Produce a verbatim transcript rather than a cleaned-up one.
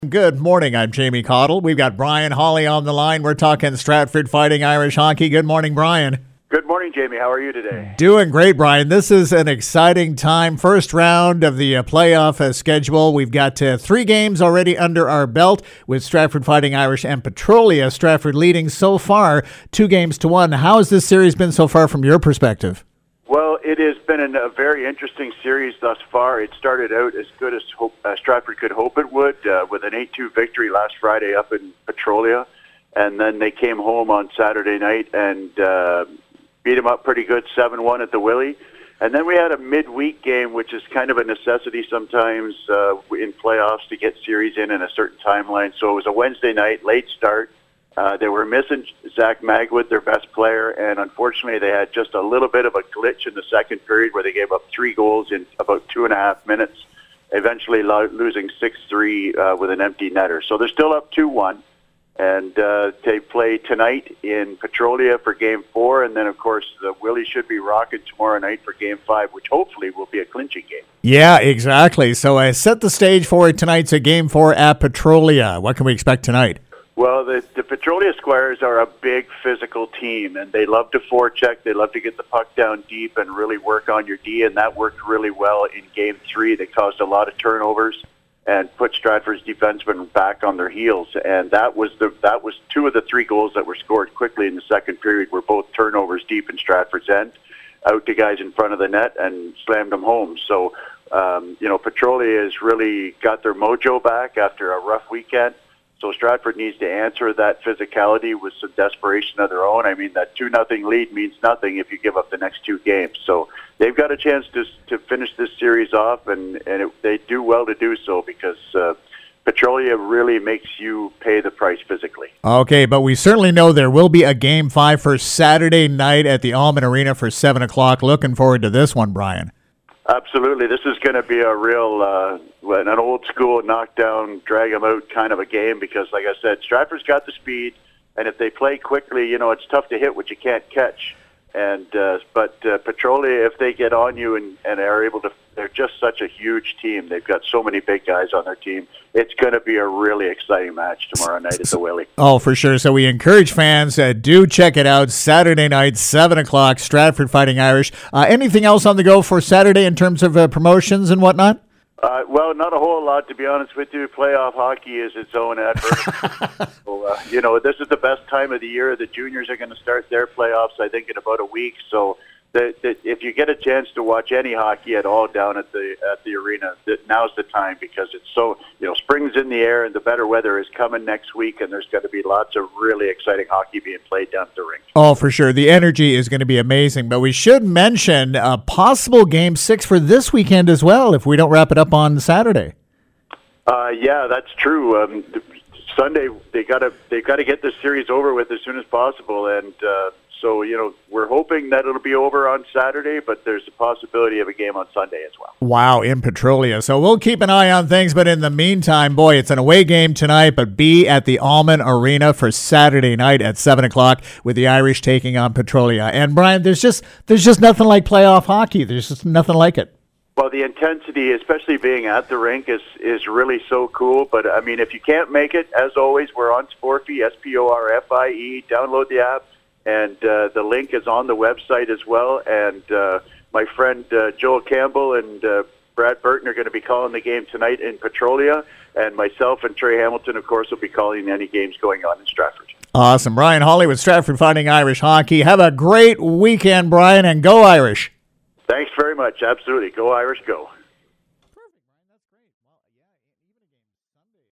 Good morning, I'm Jamie Cottle. We've got Brian Hawley on the line. We're talking Stratford Fighting Irish hockey. Good morning, Brian. Good morning, Jamie. How are you today? Doing great, Brian. This is an exciting time. First round of the uh, playoff uh, schedule. We've got uh, three games already under our belt with Stratford Fighting Irish and Petrolia. Stratford leading so far two games to one. How has this series been so far from your perspective? Well, it has been an, a very interesting series thus far. It started out as good as hope, uh, Stratford could hope it would uh, with an eight two victory last Friday up in Petrolia. And then they came home on Saturday night and uh, beat them up pretty good, seven one at the Willie. And then we had a midweek game, which is kind of a necessity sometimes uh, in playoffs to get series in in a certain timeline. So it was a Wednesday night, late start. Uh, they were missing Zach Magwood, their best player, and unfortunately they had just a little bit of a glitch in the second period where they gave up three goals in about two and a half minutes, eventually lo- losing six three uh, with an empty netter. So they're still up two one, and uh, they play tonight in Petrolia for Game four, and then, of course, the Willie should be rocking tomorrow night for Game five, which hopefully will be a clinching game. Yeah, exactly. So I uh, set the stage for it tonight's a Game four at Petrolia. What can we expect tonight? Well, the, the Petrolia Squires are a big physical team, and they love to forecheck. They love to get the puck down deep and really work on your D, and that worked really well in Game three. They caused a lot of turnovers and put Stratford's defensemen back on their heels, and that was the that was two of the three goals that were scored quickly in the second period were both turnovers deep in Stratford's end, out to guys in front of the net and slammed them home. So, um, you know, Petrolia has really got their mojo back after a rough weekend. So Stratford needs to answer that physicality with some desperation of their own. I mean, that two nothing lead means nothing if you give up the next two games. So they've got a chance to to finish this series off, and, and it, they do well to do so because uh, Petrolia really makes you pay the price physically. Okay, but we certainly know there will be a Game five for Saturday night at the Almond Arena for seven o'clock. Looking forward to this one, Brian. Absolutely. This is going to be a real, uh, an old-school knockdown, drag-them-out kind of a game because, like I said, Stratford's got the speed, and if they play quickly, you know, it's tough to hit what you can't catch. And uh, But uh, Petrolia, if they get on you and, and are able to, they're just such a huge team. They've got so many big guys on their team. It's going to be a really exciting match tomorrow night at the Willie. Oh, for sure. So we encourage fans, uh, do check it out. Saturday night, seven o'clock, Stratford Fighting Irish. Uh, anything else on the go for Saturday in terms of uh, promotions and whatnot? Uh, well, not a whole lot, to be honest with you. Playoff hockey is its own advert. so, uh, you know, this is the best time of the year. The juniors are going to start their playoffs, I think, in about a week. So the, the, if you get a chance to watch any hockey at all down at the at the arena, the, now's the time because it's so, you know, spring's in the air and the better weather is coming next week, and there's going to be lots of really exciting hockey being played down at the rink. Oh, for sure. The energy is going to be amazing. But we should mention a possible Game six for this weekend as well if we don't wrap it up on Saturday. Uh, yeah, that's true. Um, Sunday they got to they got to get this series over with as soon as possible, and uh, so you know we're hoping that it'll be over on Saturday, but there's a possibility of a game on Sunday as well. Wow, in Petrolia. So we'll keep an eye on things, but in the meantime, boy, it's an away game tonight, but be at the Almond Arena for Saturday night at seven o'clock with the Irish taking on Petrolia. And Brian, there's just there's just nothing like playoff hockey. There's just nothing like it. Well, the intensity, especially being at the rink, is, is really so cool. But, I mean, if you can't make it, as always, we're on Sporfie, S P O R F I E. Download the app, and uh, the link is on the website as well. And uh, my friend uh, Joel Campbell and uh, Brad Burton are going to be calling the game tonight in Petrolia. And myself and Trey Hamilton, of course, will be calling any games going on in Stratford. Awesome. Brian Hawley with Stratford Fighting Irish Hockey. Have a great weekend, Brian, and go Irish. Thanks very much. Absolutely. Go Irish, go.